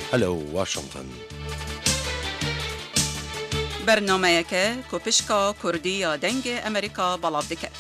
هلو واشنطن برنامه که کوپشکا کردی یا دنگ امریکا بلاب دکت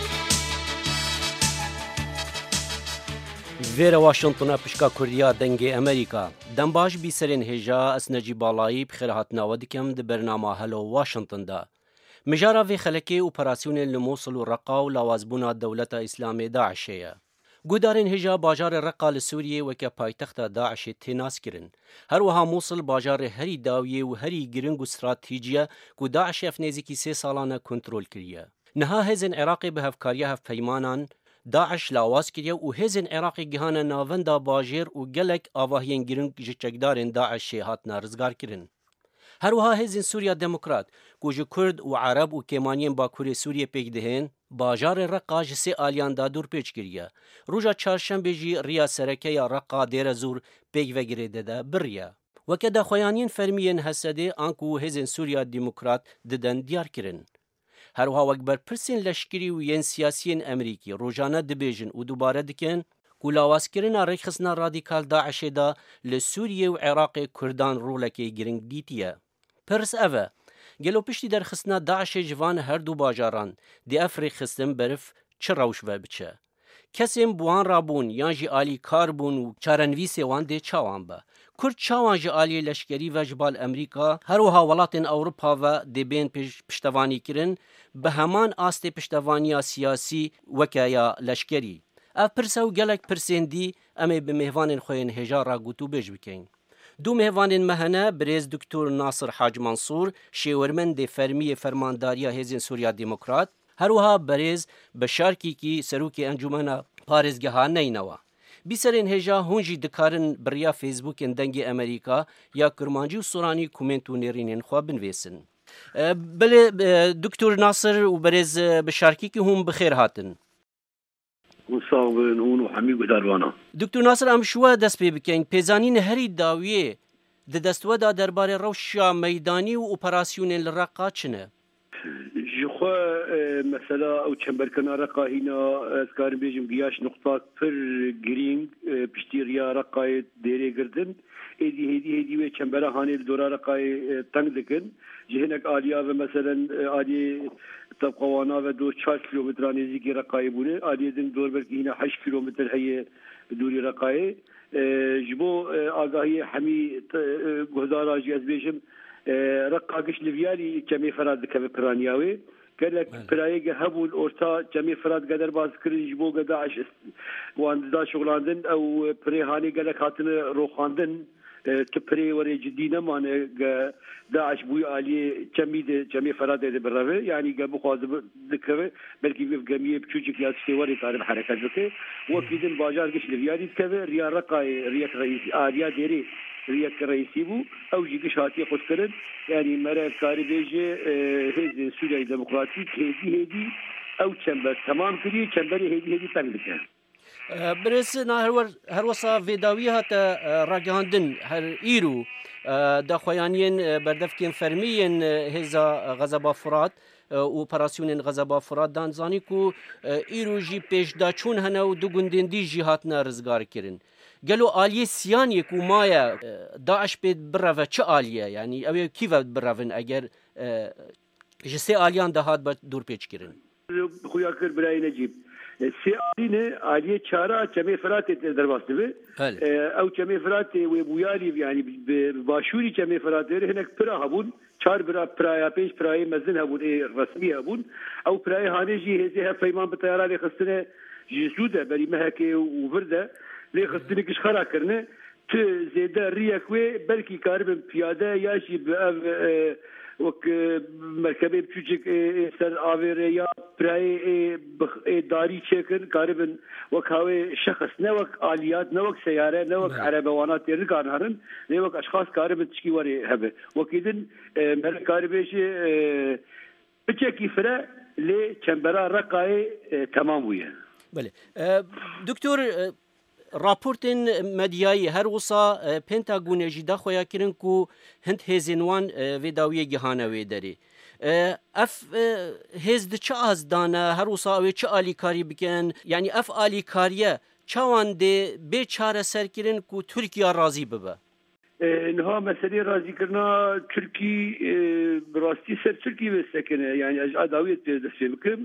ویر واشنطن پشکا کردیا دنگ امریکا دم باش بی سرین هجا اس نجی بالایی بخیر هاتناو دکم ده برنامه هلو واشنطن دا مجارا وی خلکی اپراسیون لموصل و رقا و لوازبونا دولت اسلام داعشیه گودارین هجا باجار رقا لسوریه وکه پایتخت داعش تیناس کرن هر وها موصل باجار هری داویه و هری گرنگ و استراتیجیه که داعش افنیزی کی 3 سالانه کنترول کریه نها هزن عراقی به هفکاریه هف پیمانان داعش لاواز کریه و هزن عراقی گهانه ناوندا باجر و گلک آواهین گرنگ جچکدارین داعش هاتنا رزگار کرن هر وها هزن سوریا دموکرات کوج کرد و عرب و کمانین باکوری سوریه پیک دهن باجار رقا جسی آلیان دادور پیچ کریه روژا چارشنبه جی ریا سرکه یا رقا دیر زور پیک وگره ده بریا وکه خویانین فرمین حسده آنکو هزن سوریا دموکرات ددن دیار کرن هر وها وکبر پرسین لشکری و ین سیاسین امریکی روژانه دبیجن و دوباره دکن کولاواسکرنا رخصنا رادیکال داعش دا لسوریه و عراق کردان رولکی گرنگ دیتیه پرس اوه گلو پشتی در خصنا داعش جوان هر دو باجاران دی افری خستم برف چه روش و بچه کسیم بوان رابون یان جی آلی کار بون و چارنویسی وان دی چاوان با کرد چاوان جی آلی لشکری و جبال امریکا هر وها ولاتین اوروپا و دی بین پشتوانی کرن به همان آست پشتوانی سیاسی وکه یا لشکری اف پرسو گلک پرسندی امی به مهوان خوین هجا را گوتو بج بکن دو مهوان مهنه بریز دکتور ناصر حاج منصور شیورمند فرمی فرمانداریا هزین سوریا دموکرات هر وها بریز بشارکی کی سروکی انجمن پارزگاه نینوا بیسرین هجا هونجی دکارن بریا فیسبوک دنگ امریکا یا کرمانجی و سورانی کومنتو نرینین خوا بنویسن بله دکتور ناصر و بریز بشارکی کی هم بخیر هاتن مصابن اون و حمید داروانا دکتور ناصر ام شو دست پی بکن پیزانین هری داویه د دستوه دا درباره روشا میدانی و اپراسیون الرقا چنه جخوا مثلا او چمبرکنا رقا هینا اسکار بیجم گیاش نقطات پر گرینگ پشتی ریا رقای دیره گردن هدی و چمبره هانی دورا رقای تنگ دکن جهنک آلیا و مثلا آلی طبقوانا و 4 کیلومتر نزدیکی رقای بونه آلی دن دور برکی هینا 8 کیلومتر هی دوری رقای جبو آگاهی همی گهدارا جی از بیجم رقاقش لویالی کمی فراد دکه کرانیاوی گلک پرایگ هبول اورتا جمی فراد قدر باز کرنج بو قداش وان دا شغلاندن او پریهانی گلک هاتن روخاندن تپری وری جدی نمانه داعش بوی عالی جمی فراد ده برره یعنی گبو خواز دکه بلکی بیف گمیه بچوچک یا سواری طالب حرکت دکه وکیدن باجار گش لویالی دکه ریا رقای ریک رئیس آلیا دیری ريك رئيسي بو او جيكش هاتي قد كرد يعني مرة كاري بيجي هيز سوريا ديمقراطيك هيدي او چمبر تمام كري چمبري هيدي تنگلك برس هر وصا فيداوي هاتا راگهاندن هر ايرو دا خويانين بردفكين فرميين هزا غزبا فرات و اپراسیون غزبا فرات دانزانی کو ایرو جی پیش دا چون هنه و دو گندین دی جی هاتنا رزگار کرن گلو آلیه سیان یکو مایا داعش بید بروه چه آلیه یعنی اوی کیوه بروین اگر جسی آلیان ده هات دور پیچ کرن خویا کر برای نجیب سی آلینه آلیه چارا چمی فرات درباسته به او چمی فرات و بویالی یعنی باشوری چمی فرات داره هنک پرا هبون چار برا پرایا پیش پرای مزن هبون رسمی هبون او پرای هانه جی هزی ها فیمان بطیارانی خستنه جسوده بری مهکه و ورده لی خستنه کش خرا کرنه تو زیده ریکوی بلکی کاربن پیاده یاشی به وک مرکبی بچوچک سر آویره یا پرای داری چکن کاربن وک هاوی شخص نوک آلیات نوک سیاره نوک عربوانات تیر کارنهارن نوک اشخاص کاربن تشکی وری هبه وکیدن مر کاربیشی بچکی فره لی چنبرا رقای تمام ویه بله دکتور راپورتن مدیایی هر وصا پنتاگون جدا خویا کرن کو هند هزینوان ویداوی گهانه داری اف هز د چه از دانه هر وصا و چه آلی کاری بکن یعنی اف آلی کاریه چوان ده به چاره سر کرن کو ترکیه راضی ببه نها مسئله رازی کرنا ترکی براستی سر ترکی بسکنه یعنی از عداویت دسته بکم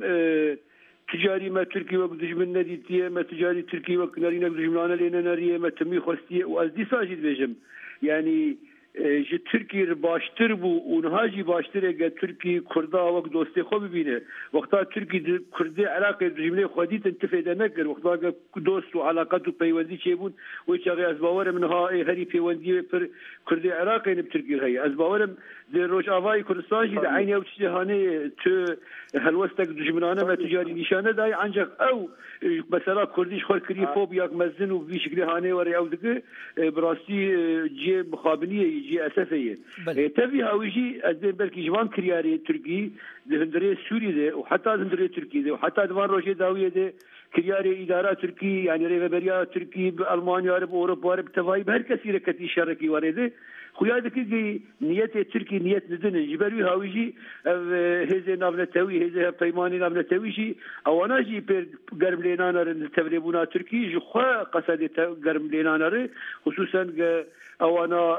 تجاری ما ترکی وقت دشمن ندیتیه ما تجاری ترکی وقت نرینه دشمنانه لینه نریه ما تمی خواستیه و از دی ساجید بجم یعنی جی ترکی باشتر بو اونها جی باشتر اگه ترکی کردا وقت دوسته خوب ببینه وقتا ترکی کرده علاقه جمله خودی تنتفیده نکر وقتا اگه دوست و علاقات و پیوندی چه بود و چاقی از باور منها هری پیوندی پر کرده علاقه نب ترکی هی از باورم در روش آوای کردستان جی در عینی او چیزهانه تو هلوستک دشمنانه و تجاری نشانه دای انجق او مثلا کردیش خور کری فوب یک مزن و بی شکلی هانه وری او دگه براستی جی مخابنیه جي أساسية تبي هاويجي أزين بلكي جوان كرياري تركي هندري سوري ده وحتى هندري تركي ده وحتى دوان روجي داوية ده كرياري إدارة تركي يعني ريفبريا تركي بألمانيا بأوروبا بتفاي بهر كثير كتير شركي ورده خويا دكي نية تركي نية ندن جبروي هاويجي هذا نابنتوي هذا بيماني نابنتويجي أو أنا جي بير قرم لينانر التبريبونا تركي جخوا قصد قرم لينانر خصوصا أو أنا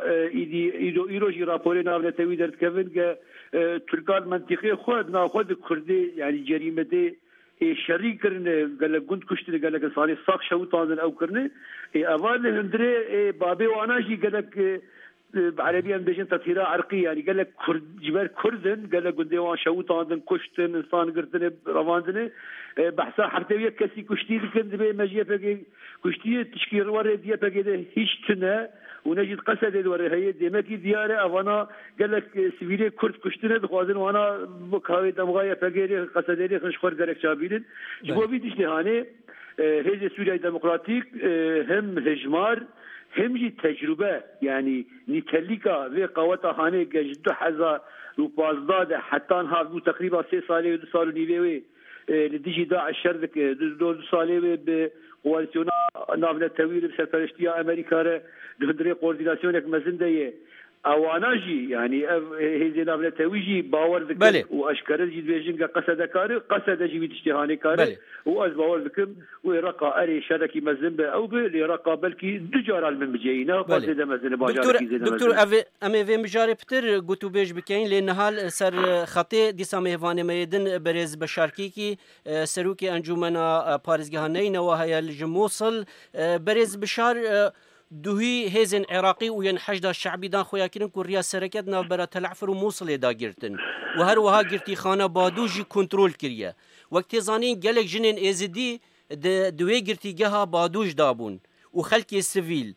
إيروجي رابوري نابنتوي درت كفن تركان منطقي خود ناخذ كردي يعني جريمة شريك کرنه قال لك كنت كشتي قال لك صار صاق شو طازن او كرنه اول هندري بابي وانا جي قال لك بعربيا بيجن تطهيره عرقيه يعني قال لك كرد جبال كردن قال لك قديوان شو طازن كشتن انسان قرتن رواندنه بحثا حرتويه كسي كشتي كند بي مجيه فقي كشتي تشكيل ورا دي فقي هيش تنا ونجد قصد الورا هي ديمكي دياره اوانا قال لك سيفيلي كرد كشتنه دخوازن وانا بكاوي دمغايه فقي قصد لي خش خور قالك شابيلن جبو بيدش لهانه هذه سوريا ديمقراطيك هم هجمار هم جي تجربه يعني نيتليكا في قوات خانه جدو حزا وبازداد حتى هاو تقريبا 3 سال و 2 سال نيوي لديجي داعش شرك 2 سال بقواليسيون نافله طويل بسرپرشتيا امريكا دهندري كورديناسيونك مزنديه اواناجي يعني هذه نافله تويجي باور ذكر واشكر جي بيجن قصد جي تشتهاني كار واز باور ذكر ورقا اري شركي مزنبه او برقا بلكي دجار من بجينا قصد مزن باجار دكتور ام في مجاري بتر قوتو بيج بكين لان سر خطي ديسا مهوانه ميدن برز بشاركيكي سروكي انجمنا باريزغهاني نواهي الجموصل برز بشار دوهی هزن عراقی و ین حشد شعبی دان خویا کردن که ریا سرکت نابرا تلعفر و موصل دا گرتن و هر وها گرتی خانه بادوجی کنترول کریه وقتی زانین گلک جنین ازدی دوی گرتی گها بادوج دابون و خلکی سویل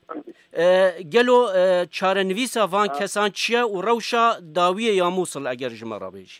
گلو چارنویسا وان کسان چیه و روشا داویه یا موصل اگر جمرا بیجی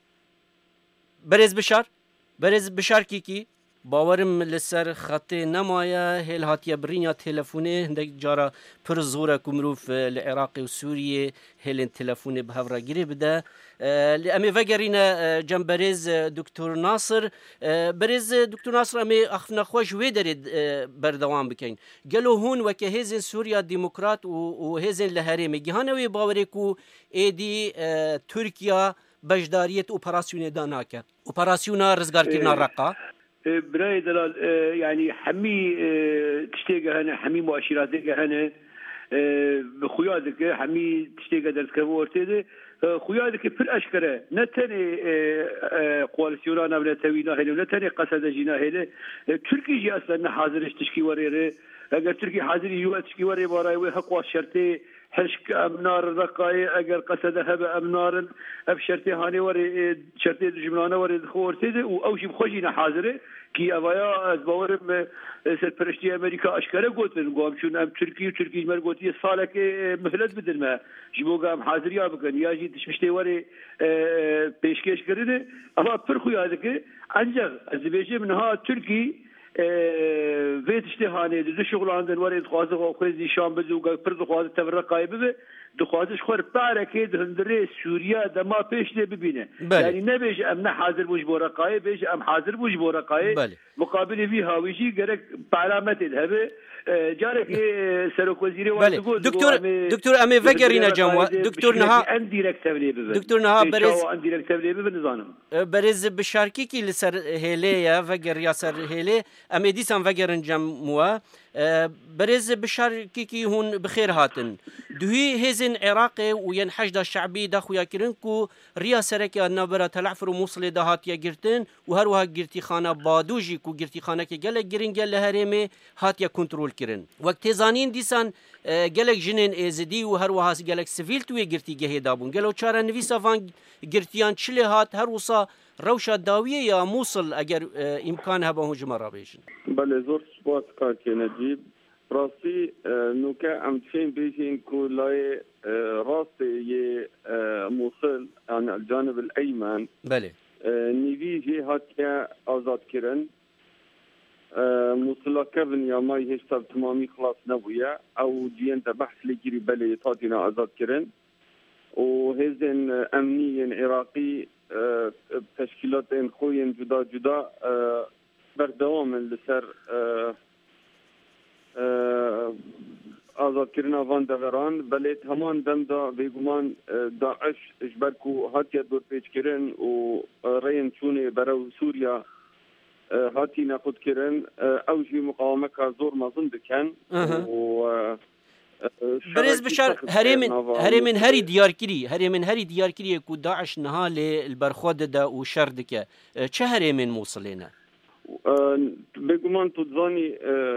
برز بشار کی باورم لسر خط نمایا هل هاتیا برینیا تلفونه هندک جارا پر زوره کمروف العراق و سوریه هل تلفونه به هفرا گیری بده امی وگرین جنبرز دکتر ناصر برز دکتر ناصر امی اخفنا خوش وی دارید بردوام بکن گلو هون وکه هزین سوریا ديمقراط و هزین لهرمی گهانوی باوری کو ایدی ترکیا بجداریت اپراسیون داناکه اپراسیون رزگار کرنا رقا براي دلال يعني حمي تشتيقه هنا حمي مؤشراتك هنا بخيادك حمي تشتيقه درس كبورتي خيادك في الاشكره نتني قوالسيونا ولا توينا هنا نتني قصد جينا هنا تركي جي اصلا حاضر تشكي وريره اگر تركي حاضر يو تشكي وري براي وحقوا شرطي حشك امنار الرقاي اگر قصد هب امنار ابشرتي هاني وري شرطي جملانه وري خورتي او شي بخوجينا حاضره كي أبايا أزباورم سرپرشتي أمريكا أشكره قوتن قام شون أم تركي مر قوتي صالك مهلت بدل ما جبوا قام حاضريا بكن يا جي تشمشتي وري بيشكش كرده أما فرخو هذاك أنجر الزبيجي منها تركي في تشتهاني دو شغل عندن وري دخوازه وخوزي شام بزوجا فرد دخوازه تفرق قايبه دخوازش خور باركه هندري سوريا دما پیش ببینه يعني نبيج ام حاضر بوج بورقاي بيج ام حاضر بوج بورقاي مقابل في هاويجي غير علامات الهبه جارك سرك وزيري دكتور امي فقرينا جموا دكتور نها برز بشاركي كي لسر هيليا فقر يا سر هيلي امي ديسان فقرن جموا برز بشار كيكي هون بخير هاتن دوهي هزن عراقي وين حشد الشعبي دا خويا كرنكو ريا سركي النبرة تلعفر وموصل دا هاتيا جرتن وهروها جرتي خانة بادوجي كو جرتي خانة كي جلك جرين جل هرمي هاتيا كنترول كرن وقت زانين ديسان جلك جنين ازدي وهروها جلك سيفيل توي جرتي جهي دابون جلو چارا نويسا فان جرتيان چلي هات هروسا روشا داوية يا موصل اگر امكانها به هجوم رابيشن بله زور سپاس کاکی نجیب راستی نوکه امتشین بیشین کولای راست یه موصل عن الجانب الأيمن بله نیوی جی هاتیا آزاد کرن موصلا کبن یا مای هشتا تمامی خلاص نبویا او جیان تا بحث لگیری بله تاتینا آزاد کرن و هزن امنی عراقی تشکیلات خوی جدا جدا بردوام لسر آزادکردن وان دوران بله همان دم دا بیگمان داعش اجبرکو هاتیا دور پیچ کرن و رین چونه برو سوریا هاتی نخود کرن او جی مقاومه که زور مازن دکن و برز بشار هرمن هری دیار کری کو داعش نها للبرخود دا و شردکه چه هرمن موصلینه بگمان تودزانی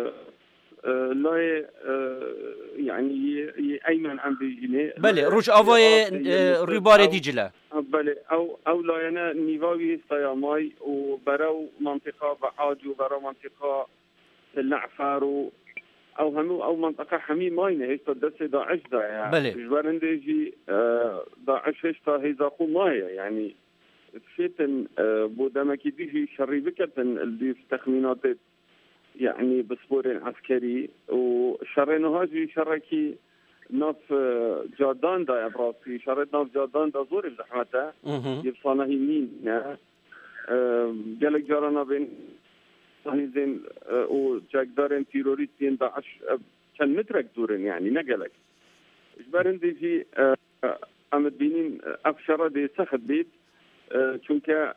لا يعني ايمن عم بيجيني بله روش اوای ربار دیجله بله او لا انا نيفاوي استياماي وبرو منطقه بعاج وبرو منطقه النعفار او منطقه حمي ماينه هيك دس داعش دا يعني بله جبرندجي داعش هيك هيدا خو مايه يعني شيتن بودمكي ديجي شريبكتن اللي في تخمينات يعني بصبور عسكري وشرينو هاجي شركي ناف جادان دا براسي شريت ناف جادان دا زور زحمته يبصانا هيمين جالك جارانا بين صهيزين وجاكدارين تيروريستين داعش كان مترك دورين يعني نقلك اجبارن ديجي عمد بينين افشرة دي سخد بيت چونك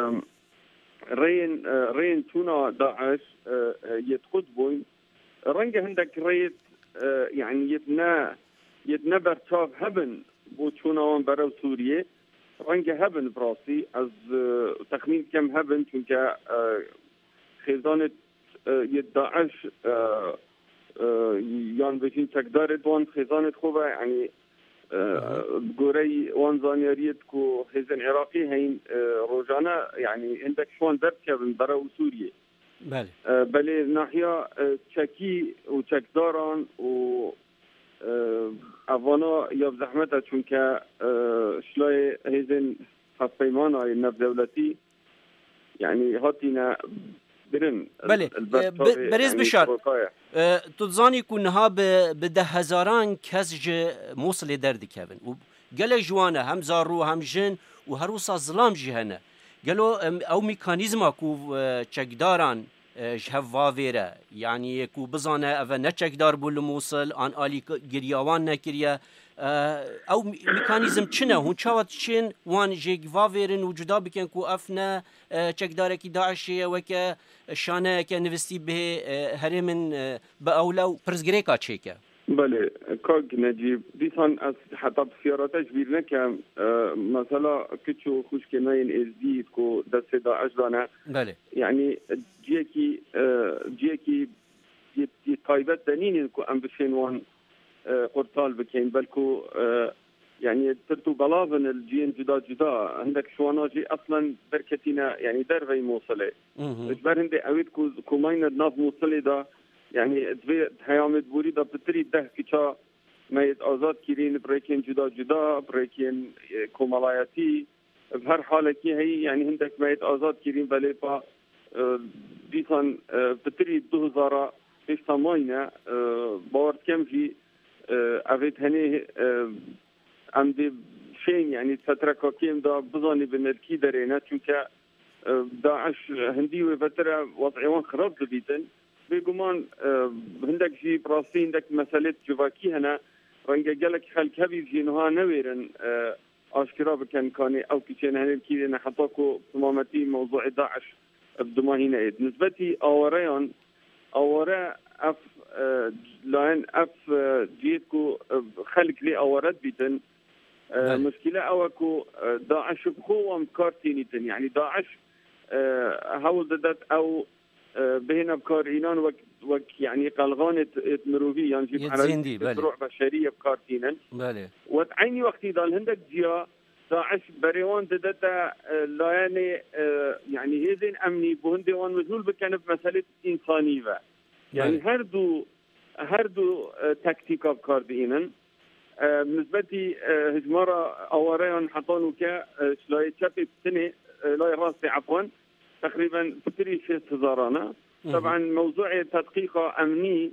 رين تونا داعش يتقد بوين رنجه عندك ريت يعني يتنا برتاف هبن بو تونا وان برو سوريا رنجه هبن براسي از تخمين كم هبن چونك خزانة يداعش يان بشين تقدار دوان خزانة خوبة يعني گوری وان زانیاریت کو حزن عراقی هین روزانه يعني عندك شوان دركبن برا سوريا بله ناحيه تشكي وتشكداران و افانا یا زحمت چونکه شلای حزن پیمانای نف دولتی يعني هاتینا برن بله برز بشار تظانی کنها به 10,000 کس ج موصل درد کبن و گله جوانه هم زارو هم جن و هروسا ظلام جهنه گلو او میکانیزما کو چکداران جهوا ویره یعنی کو بزانه او نه چکدار بول موصل آن آلی گریاوان نکریه او میکانیزم چنه هون چاوت چین وان جگوا ویرن و جدا بکن کو افنه چکداره کی داعشیه وکه شانه که نوستی به هرمن به اولو پرزگریکا چیکه بله کاگ نجیب دیسان از حتی بسیاراتش بیرنه که مثلا کچو خوشکناین ازدید کو دست داعش دانه بله یعنی جیکی تایبت دنینین کو ام بشینوان قرطال بكين بلكو يعني ترتو بلافن الجين جدا جدا عندك شواناجي اصلا بركتينا يعني درفي موصله اجبار هندي اويد كو ماين ناف موصله دا يعني دبي حيامد بوري دا بتري ده كيشا ما آزاد كيرين بريكين جدا جدا بريكين كومالاياتي بهر حاله كي هي يعني عندك ما آزاد كيرين بليبا ديسان بتري 2000 ايش تماينه باور كم في اوید هنی عمدی شین یعنی فتره کاکیم دا بزانی به نرکی درینه چونکه داعش هندی و فتره وضعیوان خراب دبیتن بگمان هندک جی براستی هندک مسئله جواکی هنه رنگه گلک خلک هبی جینوها نویرن آشکرا بکن کانی او کچین هنی کیرین حتی که تمامتی موضوع داعش بدماهینه اید نسبتی آواره اف لاين اف جيتكو خلق لي اورد بيتن مشكله اوكو داعش بقوه مكارتينيتن يعني داعش هاول دات او بهنا بكار ايران وك يعني قلغان مروفي يعني جيب على مشروع بشريه بكارتينن بله وتعيني وقت ضل هندك جيا داعش بريوان دتا لا يعني اذن امني بوندي وان مجهول بكنف مساله انسانيه يعني هردو تكتيكا بكاردينن بالنسبه لي هجمره اوريون حطونو كا شلاي تشابي سنه لا راسي عفوا تقريبا فكري شيء تزارانا طبعا موضوع تدقيق امني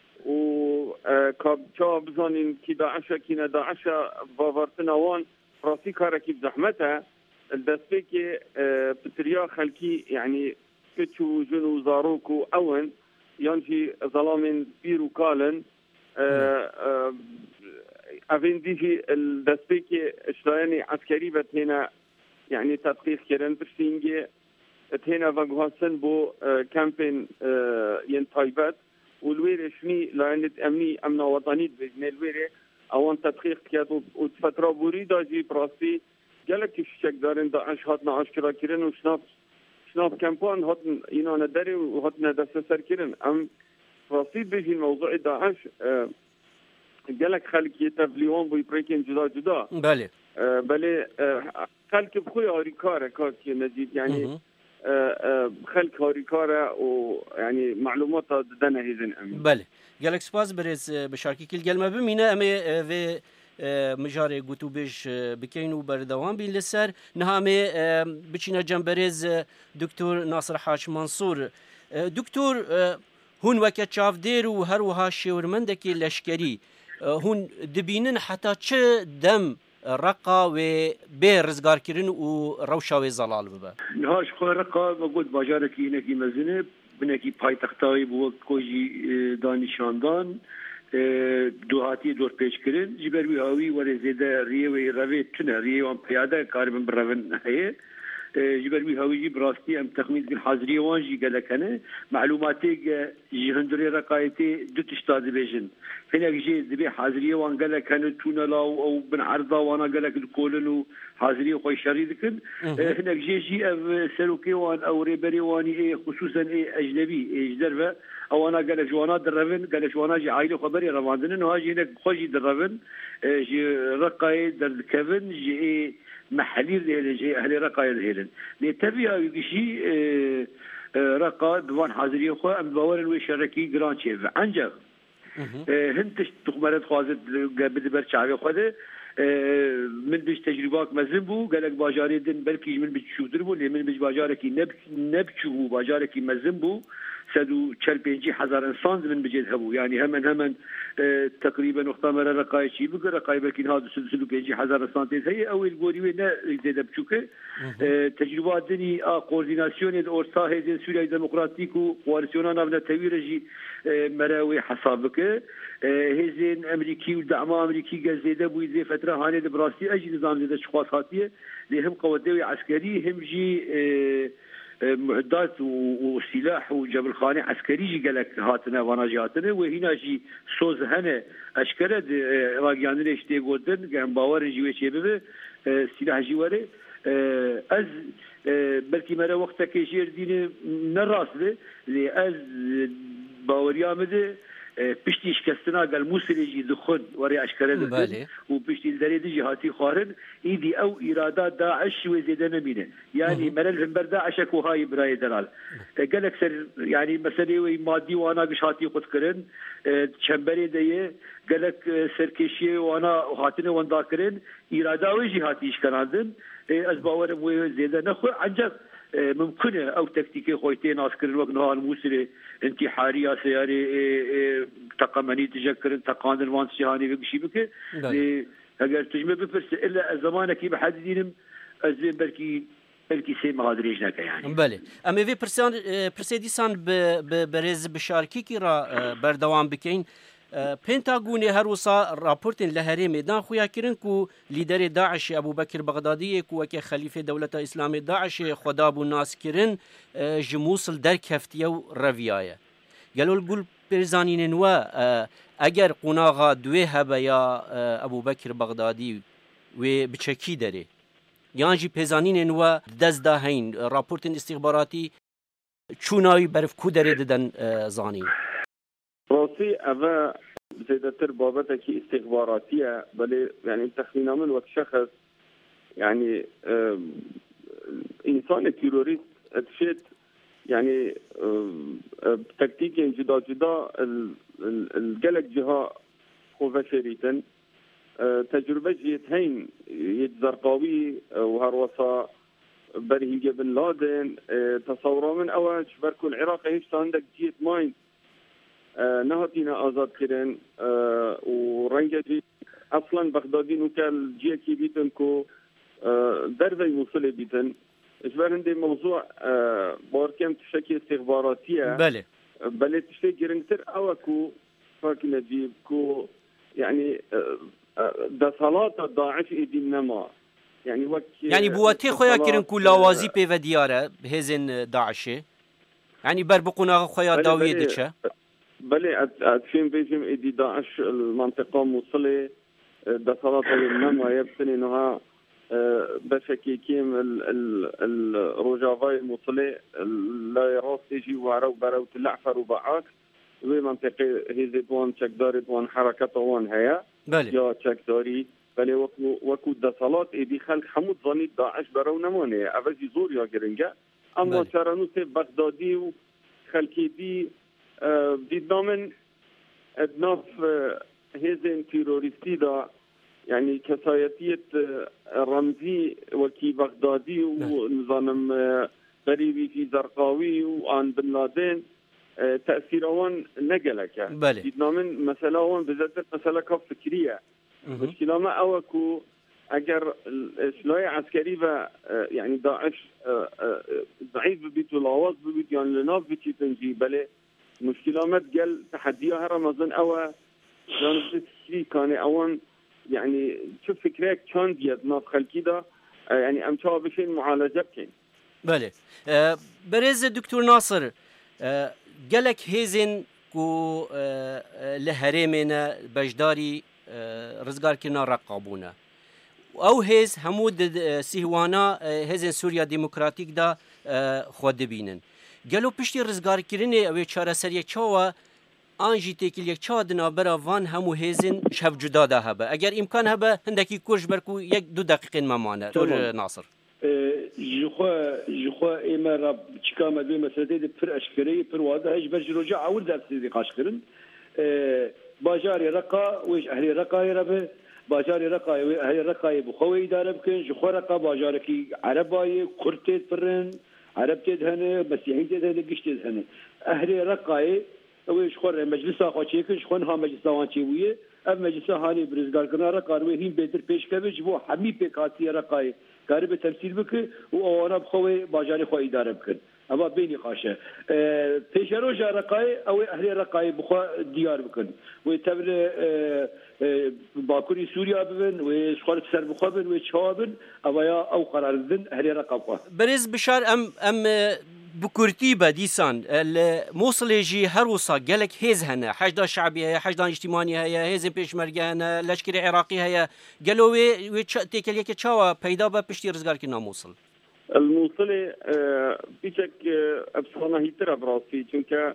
وكاب بزانين كي داعش كينا داعش فافرتنا وان راسي كاركي بزحمتها الدسبيكي بتريا خلكي يعني كتشو جنو زاروكو اون ينجي ظلام بيرو كالن افين ديجي الدسبيكي اشتايني عسكري بتهنا يعني تدقيق كيرن برشينجي هنا فاغواسن بو كامبين ين تايبات والويري شني لأن أمني أمن وطني بجن الويري أوان تدقيق كياتو وفترة بريدة جي براسي قالك الشك دارين داعش هاتنا عشكرا كيرن وشناب كامبان هاتن إنا نداري وهاتنا دستسر كيرن أم براسي بيجي الموضوع داعش قالك خلق يتفليون بيبريكين جدا بله بله خلق بخوي هاريكارة كاكي نجيب يعني خلق هاريكارة ويعني معلومات دنا هيزن أمين بله قالك سپاس برز بشاركي كل قلمة بمينة أمي في مجاري قوتو بيش بكينو بردوان بين لسر نهامي بچينا جنبرز دكتور ناصر حاج منصور دكتور هون وكا چاف دير و هروها شورمندكي لشكري هون دبينن حتى چه دم رقا و بي رزگار کرن و روشا و زلال ببا نهاش خو رقا موجود باجارکی نکی مزنه بنکی پایتختای بو کوجی دانشاندان دوهاتی دور پیش کرن جبر وی هاوی ور زیده ریه و روی تنه ریه وان پیاده کارم برون هي جبر وی هاوی براستی ام تخمین بن حاضری وان جی گلکنه معلوماتی جهندری رقایتی دو تشتاد بیجن هنا جي ذبي حاضريه وان قال لك كانت تونا او بن عرضه وانا قال لك الكولن حاضريه خوي شريدكن هنا جي سلوكي وان او ريبري واني خصوصا اجنبي اجدربه او انا قال لك جوانا درفن قال لك جوانا جي عائله خبري رمضان انه هاجي هناك خوجي درفن جي رقاي در كيفن جي محلي جي اهل رقاي الهيلن لتبيا يجي رقا دوان حاضريه خو ام باور وشركي جران شيف عنجه هنتش تخمرت خوازت بدبر شعبي خوده من بيش تجربات مزن بو قالك باجاري دن بلكي من بتشودر بو من بيش باجاركي نبچو باجاركي مزن بو سدو 45,000 انسان من بجد هبو يعني همن تقريبا اختمر رقايشي بقى رقايبكين هذا 45,000 انسان هي اول بوري نه زيد بچوكه تجربات دني كورديناسيون اورسا هيدن سوريا ديمقراطيكو كواليسيون نابنا تويرجي مراوي حسابك هيزين امريكي ودعم امريكي جزيده بو زي فتره هاني براسي اجي نظام زيد اشخاصاتيه اللي هم قوات عسكري هم جي معدات وسلاح وجبل خاني عسكري جي قالك هاتنا وانا جاتنا وهنا جي سوز هنا اشكرد راجعنا ليش تيقودن كان باور جي شباب سلاح جواري از بلكي مرة وقتها كيشير ديني نراسله از باوريا مده پشتی شکستنا قال موسیقی دخون وری اشکره دخون و پشتی الدريد جهاتي خارن ایدی او ایرادات داعش وزيده نمینه يعني مرل هم بر داعش کو هاي برای دلال قالك سر يعني مساله مادي وانا قشاتي قد كرن چمبري ديه قالك سركشي وانا هاتنه وندا كرن اراده جهاتي اشكراندن از باور مو زيده نخو عجب ممكن او تكتيكي خويتين عسكر الوقت نهار موسري انتحاريه سياري تقمني تذكر تقاندن وان شهاني بشي بك اگر تجمع بفرس الا زمانك بحددين ازين بركي سي مغادريجنا يعني بله اما في برسيديسان برز بشاركي كي را بردوام بكين پنتاگون هر وسا راپورتن لهری میدان خویا کرن کو لیدر داعش ابو بکر بغدادی کو که خلیفه دولت اسلامی داعش خدا بو ناس کرن جموسل در کفتیو رویایه گلول گل برزانین و اگر قناغا دوی هبه یا ابو بکر بغدادی و بچکی داره یان جی پیزانین و دست دا هین راپورتن استخباراتی چونایی برف کو داره ددن زانی راسي أبا زيادة بابتك استخباراتية بل يعني تخمينا من وقت شخص يعني إنسان تيروريست أتشيت يعني بتكتيك جدا جدا الجلك جهة خوفة شريطا تجربة جيت هين يتزرقاوي وهروسا برهيجة بن لادن تصورا من أول بركو العراق هيش عندك جيت ماين نهاتينا آزاد كرين ورنجة جي أصلا بغدادي نوكال جيه كي بيتن كو دربي موصلة بيتن إجبار هندي موضوع باركم تشكي استخباراتية بل تشكي جرنتر أو كو فاكي نجيب كو يعني دا صلاة داعش إيدين نما يعني بواتي خويا كرن كو لاوازي بيفا ديارة بهزن داعشي يعني بربقونا خويا داوية ديشة بلي أتفين بيجم إيدي داعش المنطقة موصلة دا صلاة النما يبسني إنها بشكي كيم الرجافاي موصلة لا يراس يجي وعرو برو تلعفر وبعاك وي منطقة هيزي دوان تشكداري دوان حركة وان هيا يا تشكداري بلي وكو دا صلاة إيدي خلق حمود ظني داعش برو نماني أفجي زور يا جرنجا أما شارنو سي بغدادي وخلقي دي دیدنامن ادناف هزن تيروريستي دا يعني كسايتية رمزي وكي بغدادي ونظام قريبي في زرقاوي وعن بن لادن تأثير وان نقلك دیدنامن مسألة وان بذات مسألة كف فكرية مشكلة ما أوكو اگر شلای عسكري و يعني داعش ضعيف ببيت والعواز ببيت يعني لناف بيتي تنجي بله مشكلات قال تحديها رمضان أو جانب تشري كان أوان يعني شوف فكرك كان ديت ناف خلقي ده يعني أمشوا بشين معالجة كين. بله برز دكتور ناصر قالك هزن كو لهرمنا بجداري رزقار كنا رقابونا أو هز همود سيهوانا هزن سوريا ديمقراطيك دا خود بينن. گلو پشتی رزگار کرنه اوی چاره سریه چاوا آنجی تکیل یک چا دنا برا وان همو هزین شف جدا ده هبه اگر امکان هبه هندکی کش برکو یک دو دقیقه ممانه دور ناصر جخوا ایما رب چکامد به مسئله ده پر اشکری پر واضح هش برج رجع عور در سیدی قاش کرن باجاری رقا ویش اهلی رقای ربه باجاری رقای و اهلی رقای بخوی داره بکن جخوا رقا باجارکی عربای کرتید فرن عرب تدهنه مسيحي تدهنه قش تدهنه أهل رقاي ويش خور مجلس أخواتي كش خونها مجلس أخواتي أم مجلس هاني برزقال كنا رقار وهين بيتر بيش كبش بو حمي بكاتي رقاي قارب تمثيل بك وأنا بخوي باجاري خو إدارة بكن أما بيني خاشة بيشرو جا رقاي أو أهل رقاي بخو ديار بكن وتبر باكوري سوريا ببن وشخور سر بخو بن وشهابن أو قرار بن أهل رقاي برز بشار أم بكورتي بديسان الموصل يجي هروسا قالك هيز هنا حشدا شعبي هي حشدا اجتماعي هي هيز بيشمرجه هنا لشكري عراقي هي قالوا وي تيكل تشاوا بيدا بشتي رزقار كنا موصل الموصلة بيشك أبصرنا هيتر براسي چونك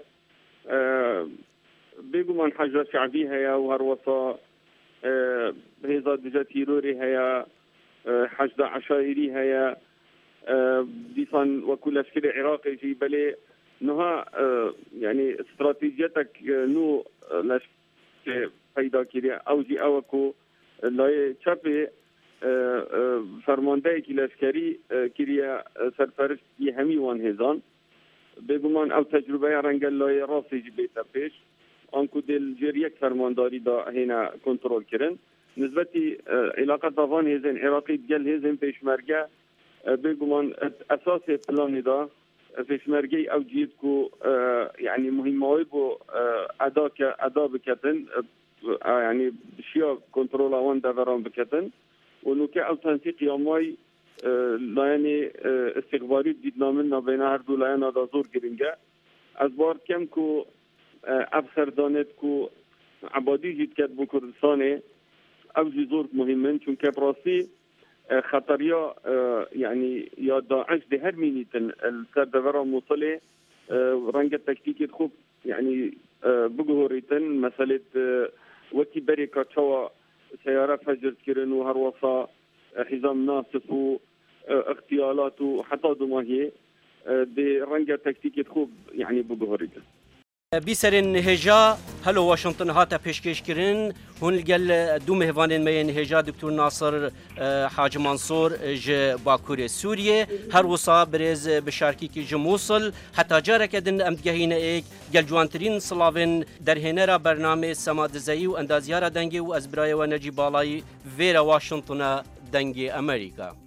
بيجو من حشدا شعبي هي وهروسا هيزا دجا تيروري هي حشدا عشائري هي ديسان وكل أشكال عراقي جي بلي نها يعني استراتيجيتك نو لاش فايدا كيريا أو جي أوكو لا شابي فرمانده كي لاشكري كيريا سرفرش يهمي وان هزان بيجمان أو تجربة رنجل لا راسي جي بيتا بيش أنكو دل جريك فرمانداري دا هنا كنترول كرن نسبتي علاقة طافان هزين عراقي دجل هزين بيش مرجع بيجمان أساسي بلاني دا فيشمرجي أو جيدكو يعني مهمة بو أدا بكتن يعني شيء كنترول وان دفران بكتن ونوكي أو تنسيق يومي لا يعني استخباري ديدنا منا بين هردو لا يعني هذا زور جرينجا أزبار كم كو ابخر دانت کو عبادی جید کد بو کردستانه او جی زور مهمن چون که براسي خطريا يعني يا داعش ده هر مينيتن السردفرة موصله رنگ تكتيكي خوب يعني بجهوريتن مسألة وكي بريكا تشوا سيارة فجر كيرن وهروصا حزام ناصف واغتيالات وحتى دماغي دي رنگ تكتيكي خوب يعني بجهوريتن بیسرین هجا هلو واشنطن هاتا پیشکش کرن هون لگل دو مهوانین مین هجا دکتور ناصر حاج منصور ج باکور سوریه هر وصا برز بشارکی کی جموصل حتی جارک دن امدگهین ایک گل جوانترین سلاوین در هنرا برنامه سماد زئی و اندازیارا دنگی و از برای و نجی بالای ویرا واشنطن دنگی امریکا